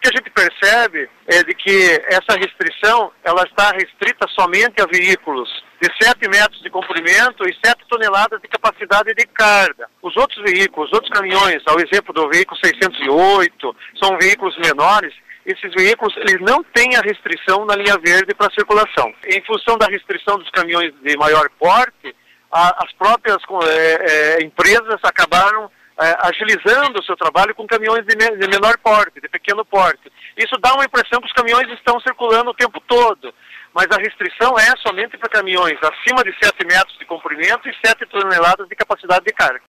que a gente percebe é de que essa restrição, ela está restrita somente a veículos de 7 metros de comprimento e 7 toneladas de capacidade de carga. Os outros veículos, os outros caminhões, ao exemplo do veículo 608, são veículos menores. Esses veículos, eles não têm a restrição na linha verde para circulação. Em função da restrição dos caminhões de maior porte, as próprias empresas acabaram agilizando o seu trabalho com caminhões de menor porte, de pequeno porte. Isso dá uma impressão que os caminhões estão circulando o tempo todo, mas a restrição é somente para caminhões acima de 7 metros de comprimento e 7 toneladas de capacidade de carga.